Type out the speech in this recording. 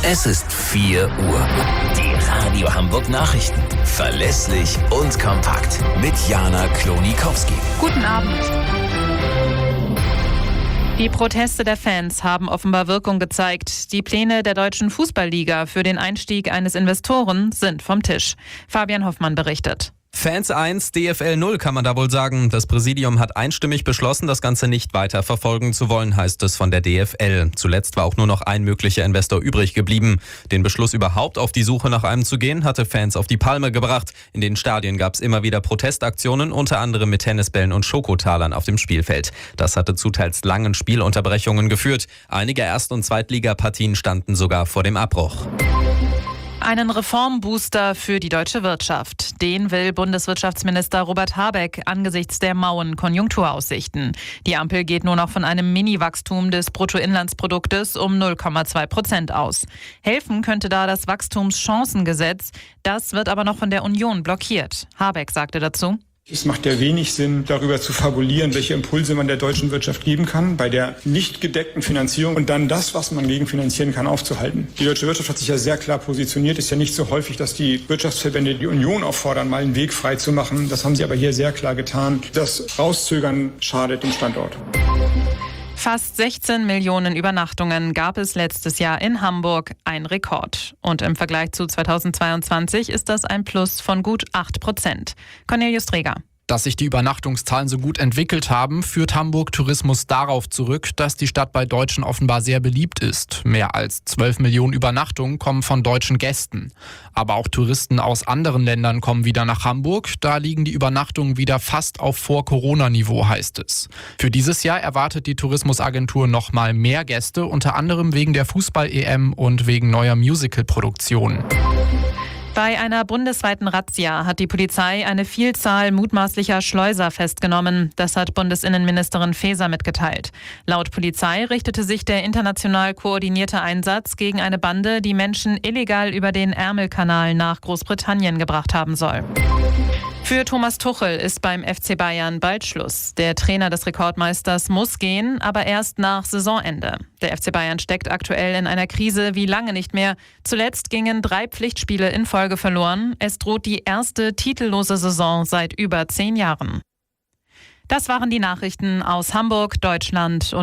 Es ist 4 Uhr. Die Radio Hamburg Nachrichten. Verlässlich und kompakt. Mit Jana Klonikowski. Guten Abend. Die Proteste der Fans haben offenbar Wirkung gezeigt. Die Pläne der Deutschen Fußballliga für den Einstieg eines Investoren sind vom Tisch. Fabian Hoffmann berichtet. Fans 1, DFL 0 kann man da wohl sagen. Das Präsidium hat einstimmig beschlossen, das Ganze nicht weiter verfolgen zu wollen, heißt es von der DFL. Zuletzt war auch nur noch ein möglicher Investor übrig geblieben. Den Beschluss überhaupt auf die Suche nach einem zu gehen, hatte Fans auf die Palme gebracht. In den Stadien gab es immer wieder Protestaktionen, unter anderem mit Tennisbällen und Schokotalern auf dem Spielfeld. Das hatte zu teils langen Spielunterbrechungen geführt. Einige Erst- und Zweitligapartien standen sogar vor dem Abbruch. Einen Reformbooster für die deutsche Wirtschaft. Den will Bundeswirtschaftsminister Robert Habeck angesichts der mauen Konjunkturaussichten. Die Ampel geht nur noch von einem Mini-Wachstum des Bruttoinlandsproduktes um 0,2% aus. Helfen könnte da das Wachstumschancengesetz. Das wird aber noch von der Union blockiert. Habeck sagte dazu: Es macht ja wenig Sinn, darüber zu fabulieren, welche Impulse man der deutschen Wirtschaft geben kann, bei der nicht gedeckten Finanzierung und dann das, was man gegenfinanzieren kann, aufzuhalten. Die deutsche Wirtschaft hat sich ja sehr klar positioniert. Es ist ja nicht so häufig, dass die Wirtschaftsverbände die Union auffordern, mal einen Weg frei zu machen. Das haben sie aber hier sehr klar getan. Das Rauszögern schadet dem Standort. Fast 16 Millionen Übernachtungen gab es letztes Jahr in Hamburg, ein Rekord. Und im Vergleich zu 2022 ist das ein Plus von gut 8%. Cornelius Träger. Dass sich die Übernachtungszahlen so gut entwickelt haben, führt Hamburg Tourismus darauf zurück, dass die Stadt bei Deutschen offenbar sehr beliebt ist. Mehr als 12 Millionen Übernachtungen kommen von deutschen Gästen. Aber auch Touristen aus anderen Ländern kommen wieder nach Hamburg. Da liegen die Übernachtungen wieder fast auf Vor-Corona-Niveau, heißt es. Für dieses Jahr erwartet die Tourismusagentur noch mal mehr Gäste, unter anderem wegen der Fußball-EM und wegen neuer Musical-Produktionen. Bei einer bundesweiten Razzia hat die Polizei eine Vielzahl mutmaßlicher Schleuser festgenommen. Das hat Bundesinnenministerin Faeser mitgeteilt. Laut Polizei richtete sich der international koordinierte Einsatz gegen eine Bande, die Menschen illegal über den Ärmelkanal nach Großbritannien gebracht haben soll. Für Thomas Tuchel ist beim FC Bayern bald Schluss. Der Trainer des Rekordmeisters muss gehen, aber erst nach Saisonende. Der FC Bayern steckt aktuell in einer Krise wie lange nicht mehr. Zuletzt gingen 3 Pflichtspiele in Folge verloren. Es droht die erste titellose Saison seit über 10 Jahren. Das waren die Nachrichten aus Hamburg, Deutschland und